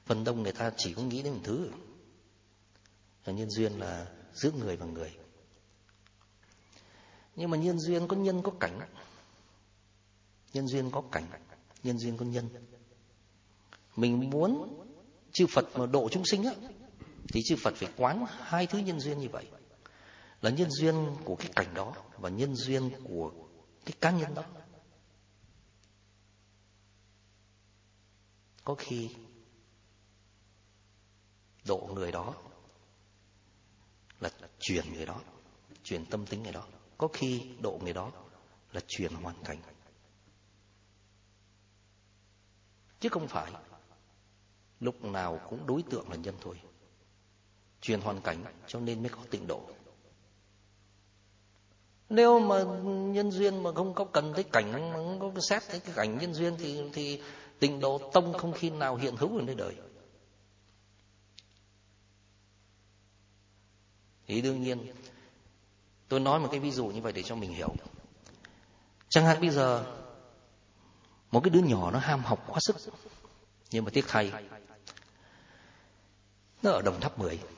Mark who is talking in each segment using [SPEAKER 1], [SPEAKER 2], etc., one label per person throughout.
[SPEAKER 1] Phần đông người ta chỉ có nghĩ đến một thứ là nhân duyên là giữa người và người. Nhưng mà nhân duyên có nhân có cảnh. Nhân duyên có cảnh, nhân duyên có nhân. Mình muốn chư Phật mà độ chúng sinh á, thì chư Phật phải quán hai thứ nhân duyên như vậy. Là nhân duyên của cái cảnh đó và nhân duyên của cái cá nhân đó. Có khi độ người đó là chuyển người đó, chuyển tâm tính người đó. Có khi độ người đó là chuyển hoàn cảnh. Chứ không phải lúc nào cũng đối tượng là nhân thôi. Chuyển hoàn cảnh cho nên mới có tịnh độ. Nếu mà nhân duyên mà không có cần tới cảnh, mà không có xét tới cái cảnh nhân duyên thì tịnh độ tông không khi nào hiện hữu ở nơi đời. Thì đương nhiên tôi nói một cái ví dụ như vậy để cho mình hiểu. Chẳng hạn bây giờ một cái đứa nhỏ nó ham học quá sức, nhưng mà tiếc thay nó ở Đồng Tháp 10.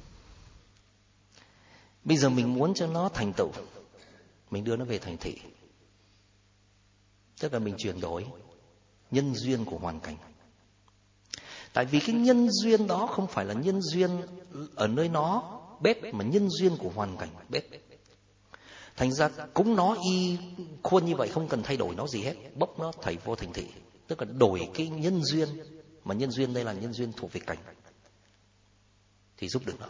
[SPEAKER 1] Bây giờ mình muốn cho nó thành tựu, mình đưa nó về thành thị. Tức là mình chuyển đổi nhân duyên của hoàn cảnh. Tại vì cái nhân duyên đó không phải là nhân duyên ở nơi nó bếp, mà nhân duyên của hoàn cảnh bếp. Thành ra cũng nó y khuôn như vậy, không cần thay đổi nó gì hết, bốc nó thầy vô thành thị. Tức là đổi cái nhân duyên, mà nhân duyên đây là nhân duyên thuộc về cảnh, thì giúp được nó.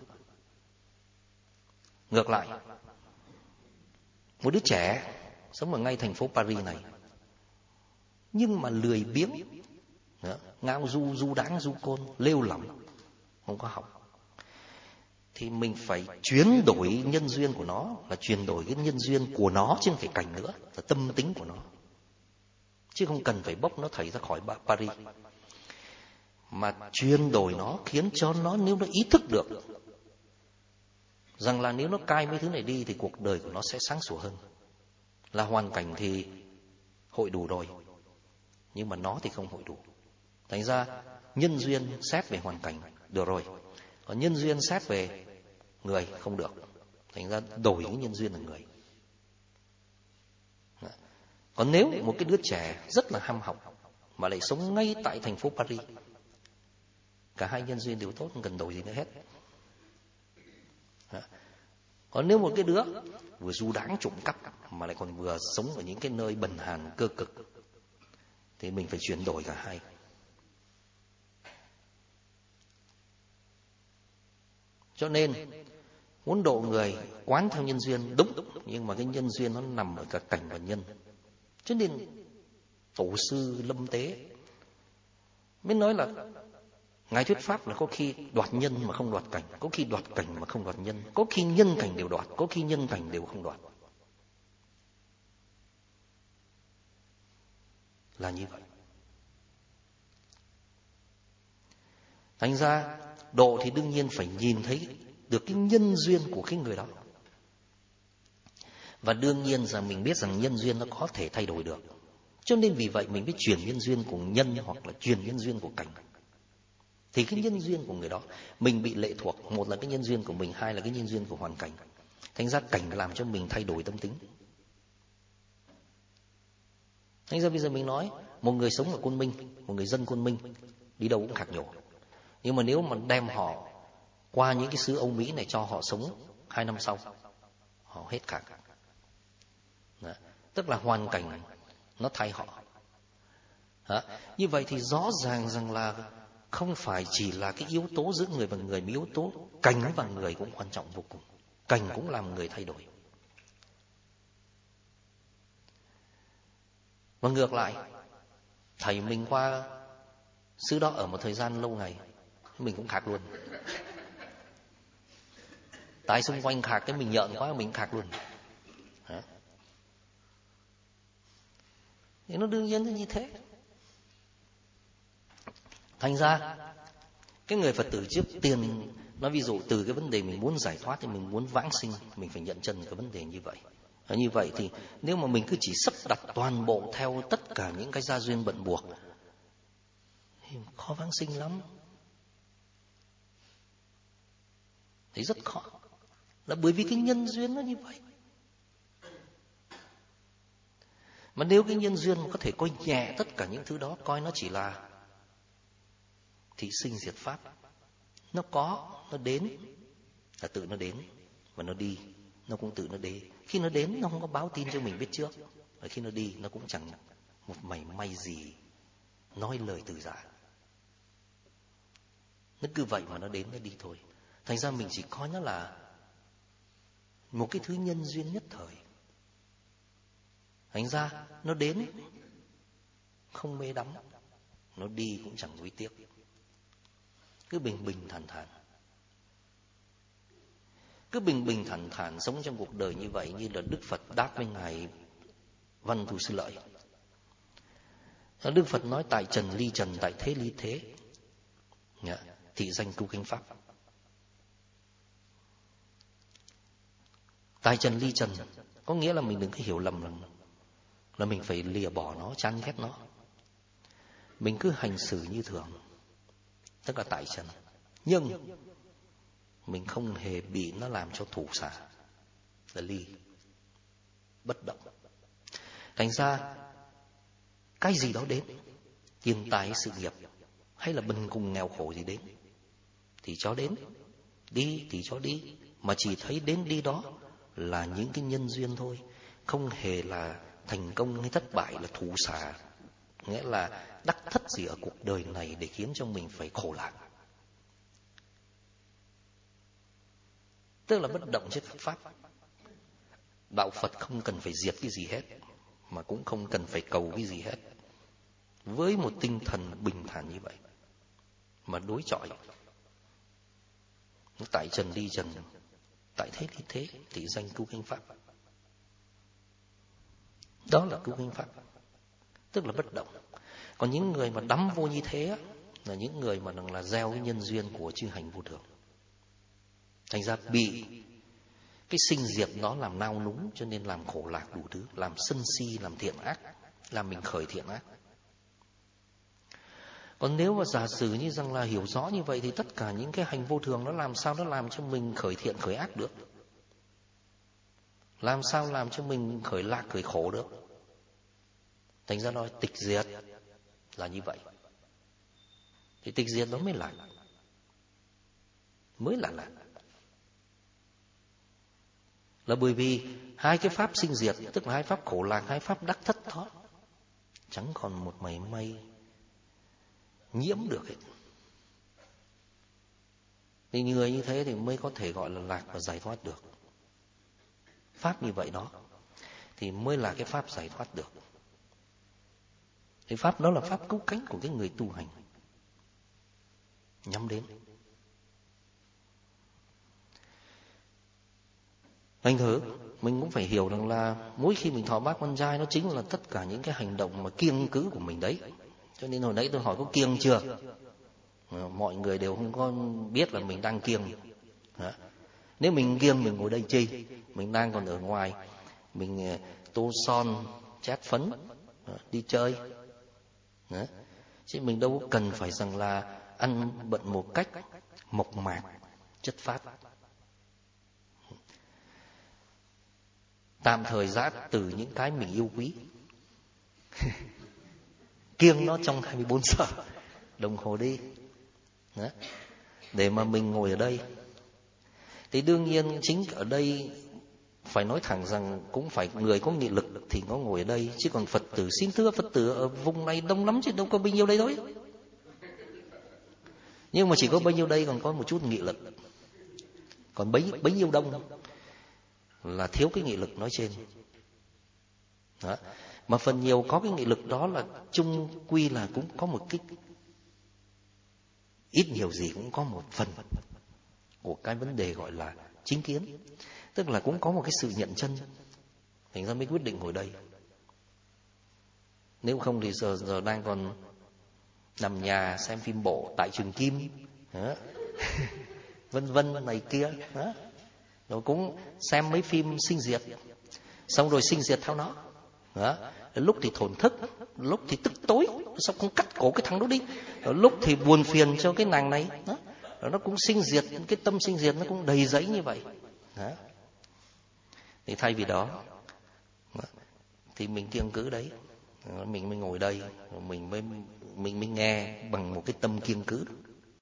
[SPEAKER 1] Ngược lại, một đứa trẻ sống ở ngay thành phố Paris này, nhưng mà lười biếng, ngao du đáng du côn, lêu lỏng, không có học, thì mình phải chuyển đổi nhân duyên của nó, là chuyển đổi cái nhân duyên của nó chứ không phải cảnh nữa, là tâm tính của nó. Chứ không cần phải bốc nó thầy ra khỏi Paris, mà chuyển đổi nó, khiến cho nó, nếu nó ý thức được rằng là nếu nó cai mấy thứ này đi thì cuộc đời của nó sẽ sáng sủa hơn. Là hoàn cảnh thì hội đủ rồi, nhưng mà nó thì không hội đủ. Thành ra nhân duyên xét về hoàn cảnh được rồi, còn nhân duyên xét về người không được. Thành ra đổi cái nhân duyên là người. Còn nếu một cái đứa trẻ rất là ham học mà lại sống ngay tại thành phố Paris, cả hai nhân duyên đều tốt, không cần đổi gì nữa hết. Còn nếu một cái đứa vừa du đãng trộm cắp mà lại còn vừa sống ở những cái nơi bần hàn cơ cực, thì mình phải chuyển đổi cả hai. Cho nên muốn độ người quán theo nhân duyên đúng, nhưng mà cái nhân duyên nó nằm ở cả cảnh và nhân. Cho nên tổ sư Lâm Tế mới nói là Ngài thuyết pháp là có khi đoạt nhân mà không đoạt cảnh, có khi đoạt cảnh mà không đoạt nhân, có khi nhân cảnh đều đoạt, có khi nhân cảnh đều không đoạt. Là như vậy. Thành ra độ thì đương nhiên phải nhìn thấy được cái nhân duyên của cái người đó. Và đương nhiên rằng mình biết rằng nhân duyên nó có thể thay đổi được. Cho nên vì vậy mình mới chuyển nhân duyên của nhân hoặc là chuyển nhân duyên của cảnh. Thì cái nhân duyên của người đó mình bị lệ thuộc. Một là cái nhân duyên của mình, hai là cái nhân duyên của hoàn cảnh. Thành ra cảnh làm cho mình thay đổi tâm tính. Thành ra bây giờ mình nói một người sống ở Côn Minh, một người dân Côn Minh, đi đâu cũng khạc nhổ. Nhưng mà nếu mà đem họ qua những cái xứ Âu Mỹ này, cho họ sống 2 năm sau, họ hết khạc. Tức là hoàn cảnh nó thay họ. Như vậy thì rõ ràng rằng là không phải chỉ là cái yếu tố giữa người và người, mà yếu tố cảnh và người cũng quan trọng vô cùng. Cảnh cũng làm người thay đổi. Và ngược lại, thầy mình qua xứ đó ở một thời gian lâu ngày, mình cũng khạc luôn. Tại xung quanh khạc cái mình nhợn quá, mình khạc luôn. Thì nó đương nhiên như thế. Thành ra cái người Phật tử trước tiên, nói ví dụ từ cái vấn đề mình muốn giải thoát thì mình muốn vãng sinh, mình phải nhận chân cái vấn đề như vậy. Và như vậy thì nếu mà mình cứ chỉ sắp đặt toàn bộ theo tất cả những cái gia duyên bận buộc thì khó vãng sinh lắm. Thì rất khó. Là bởi vì cái nhân duyên nó như vậy. Mà nếu cái nhân duyên có thể coi nhẹ tất cả những thứ đó, coi nó chỉ là thị sinh diệt pháp. Nó có, nó đến là tự nó đến, và nó đi, nó cũng tự nó đi. Khi nó đến nó không có báo tin cho mình biết trước, và khi nó đi nó cũng chẳng một mảy may gì nói lời từ giả. Nó cứ vậy mà nó đến nó đi thôi. Thành ra mình chỉ coi nó là một cái thứ nhân duyên nhất thời. Thành ra nó đến không mê đắm, nó đi cũng chẳng nuối tiếc. Cứ bình bình thản thản. Cứ bình bình thản thản sống trong cuộc đời như vậy, như là Đức Phật đáp với Ngài Văn Thù Sư Lợi. Đức Phật nói tại trần ly trần, tại thế ly thế, thị danh cứu cánh pháp. Tại trần ly trần có nghĩa là mình đừng có hiểu lầm là mình phải lìa bỏ nó, chán ghét nó. Mình cứ hành xử như thường, tức là tại trần. Nhưng mình không hề bị nó làm cho thủ xả, là ly, bất động. Thành ra cái gì đó đến, tiền tài, sự nghiệp, hay là bần cùng nghèo khổ gì đến, thì cho đến, đi thì cho đi. Mà chỉ thấy đến đi đó là những cái nhân duyên thôi, không hề là thành công hay thất bại, là thủ xả, nghĩa là đắc thất gì ở cuộc đời này để khiến cho mình phải khổ lạc. Tức là bất động trên Phật pháp. Đạo Phật không cần phải diệt cái gì hết, mà cũng không cần phải cầu cái gì hết. Với một tinh thần bình thản như vậy mà đối chọi, tại trần ly trần, tại thế ly thế, thì danh cứu cánh pháp. Đó là cứu cánh pháp, tức là bất động. Còn những người mà đắm vô như thế là những người mà là gieo cái nhân duyên của chư hành vô thường. Thành ra bị cái sinh diệt nó làm nao núng, cho nên làm khổ lạc đủ thứ, làm sân si, làm thiện ác, làm mình khởi thiện ác. Còn nếu mà giả sử như rằng là hiểu rõ như vậy, thì tất cả những cái hành vô thường nó làm sao nó làm cho mình khởi thiện khởi ác được? Làm sao làm cho mình khởi lạc khởi khổ được? Thành ra nói tịch diệt là như vậy. Thì tịch diệt nó mới là là bởi vì hai cái pháp sinh diệt, tức là hai pháp khổ lạc, hai pháp đắc thất đó, chẳng còn một mảy may nhiễm được hết. Thì người như thế thì mới có thể gọi là lạc và giải thoát được. Pháp như vậy đó thì mới là cái pháp giải thoát được. Thì pháp đó là pháp cứu cánh của cái người tu hành nhắm đến. Thành thử mình cũng phải hiểu rằng là mỗi khi mình thọ bát quan trai, nó chính là tất cả những cái hành động mà kiêng cữ của mình đấy. Cho nên hồi nãy tôi hỏi có kiêng chưa? Mọi người đều không có biết là mình đang kiêng. Nếu mình kiêng mình ngồi đây chi? Mình đang còn ở ngoài, mình tô son, chát phấn, đi chơi. Chứ mình đâu có cần phải rằng là ăn bận một cách mộc mạc, chất phát. Tạm thời giã từ những cái mình yêu quý. Kiêng nó trong 24 giờ đồng hồ đi. Để mà mình ngồi ở đây. Thì đương nhiên chính ở đây phải nói thẳng rằng cũng phải người có nghị lực thì có ngồi ở đây. Chứ còn Phật tử, xin thưa Phật tử ở vùng này đông lắm chứ đâu có bao nhiêu đây thôi. Nhưng mà chỉ có bao nhiêu đây còn có một chút nghị lực. Còn bấy nhiêu đông là thiếu cái nghị lực nói trên. Đó. Mà phần nhiều có cái nghị lực đó là chung quy là cũng có một cái, ít nhiều gì cũng có một phần của cái vấn đề gọi là chính kiến. Tức là cũng có một cái sự nhận chân, thành ra mới quyết định ngồi đây. Nếu không thì giờ đang còn nằm nhà xem phim bộ tại trường Kim, vân vân này kia, rồi cũng xem mấy phim sinh diệt, xong rồi sinh diệt theo nó. Lúc thì thổn thức, lúc thì tức tối, sao không cắt cổ cái thằng đó đi, lúc thì buồn phiền cho cái nàng này, nó cũng sinh diệt, cái tâm sinh diệt nó cũng đầy giấy như vậy. Đó. Thì thay vì đó thì mình kiêng cữ đấy, mình mới ngồi đây, mình mới nghe bằng một cái tâm kiêng cữ.